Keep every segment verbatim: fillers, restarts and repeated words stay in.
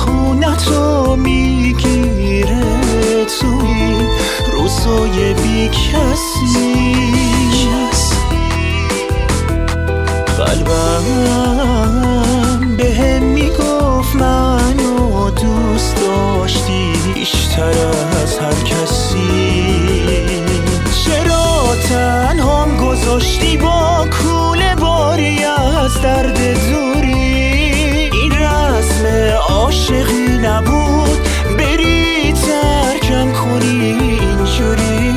خونتو میگیره توی روزای بی کسی. قلبم بهم میگفت منو دوست داشتی بیشتر از هر کسی. چرا تنهام گذاشتی با کوله باری از درد دوری؟ این رسم عاشقی نبود بری ترکم کنی اینجوری.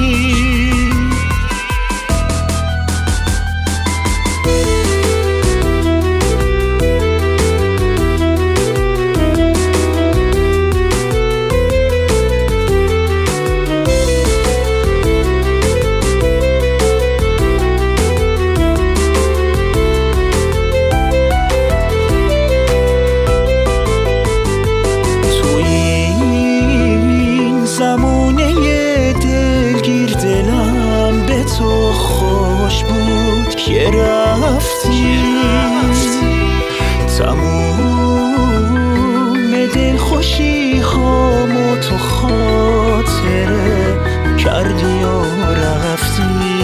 زمونه دلگیر دلم به تو خوش بود که رفتی. تموم دل خوشی هامو تو خاطره کردی و رفتی.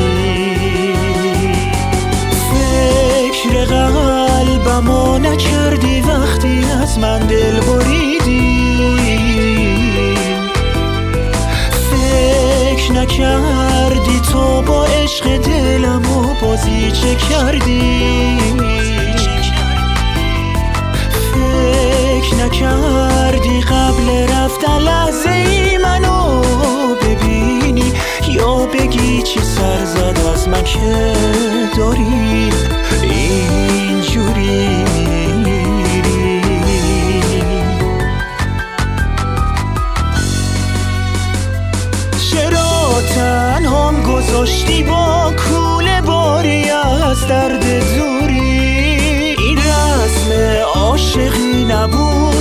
فکر قلبمو نکردی وقتی از من دل بریدی. نکردی تو با عشق دلم و بازی چه کردی. فکر نکردی قبل رفتن لحظه ای منو ببینی یا بگی چی سر زد از من که داری اینجوری. تنهام گذاشتی با کوله باری از درد دوری؟ این رسم عاشقی نبود